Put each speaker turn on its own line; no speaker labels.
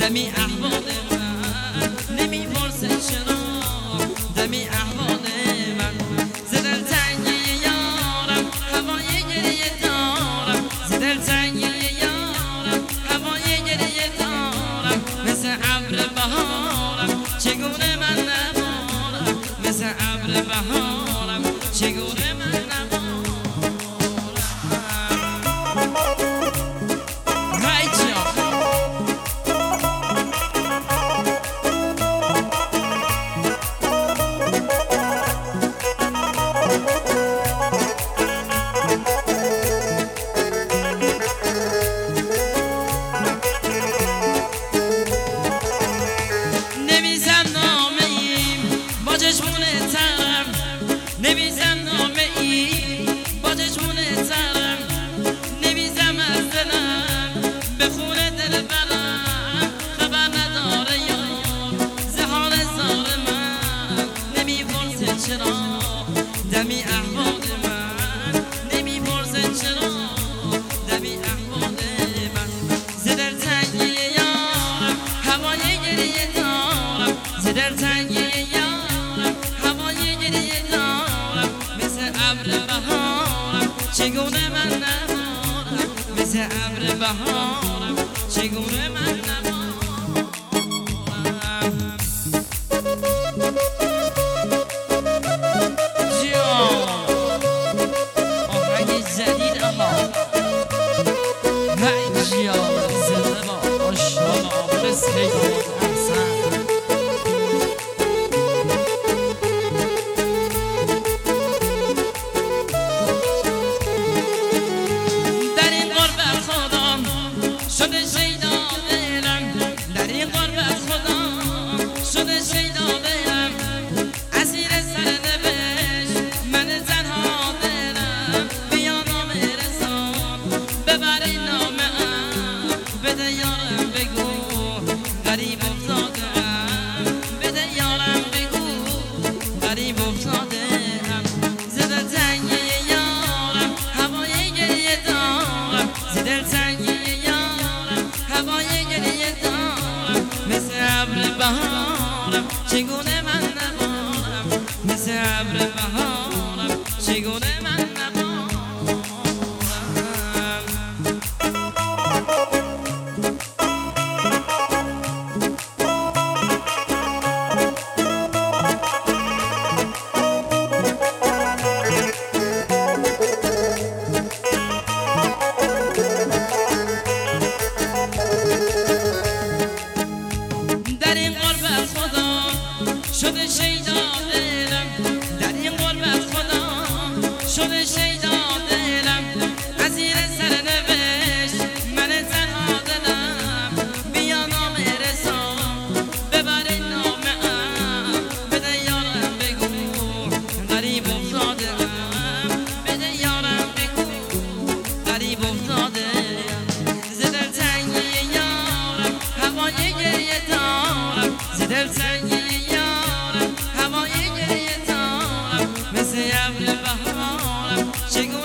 دمی احوال من نمیپرسه چرا دمی احوال من ز دلتنگی یارم هوای گریه دارم ز دلتنگی یارم هوای گریه دارم مثل ابر بهارم چگونه من نبارم مثل ابر بهارم چگونه من نبارم نویزم نامه ای با چشمونه ترم نویزم از دلم به خون دل برم خبر نداره یار ز حال زار من نمیپرسه چرا دمی احوال من نمیپرسه چرا دمی احوال من ز دلتنگی یارم هوای گریه دارم ز دلتنگی یارم هوای گریه دارم ابر بهارم چگونه من نبارم مثل ابر بهارم چگونه من نبارم جان آهنگ جدید اما هی جان زنده با آشان آبرس خیلی احسن شده شیدا دلم در این غربت خدا شده شیدا دلم اسیر سرنوشت من تنها دلم بیا نام رسان ببر این نامه‌ام بده یارم بگو غریب افتادم بده یارم بگو غریب افتادم ز دلتنگی یارم هوای گریه دارم ز دلتنگی هوای گریه دارم مثل ابر بهارم چگونه من نبارم مثل ابر بهارم چگونه من نبارم شده شیدا دلم در این غربت خدا شده شیدا دلم اسیر سرنوشت من تنها دلم بیا نام رسان ببر این نامه‌ام بده یارم بگو غریب افتادم بده یارم بگو غریب افتادم ز دلتنگی یارم هوای گریه دارم ز دلتنگی مثل ابر بهارم چگونه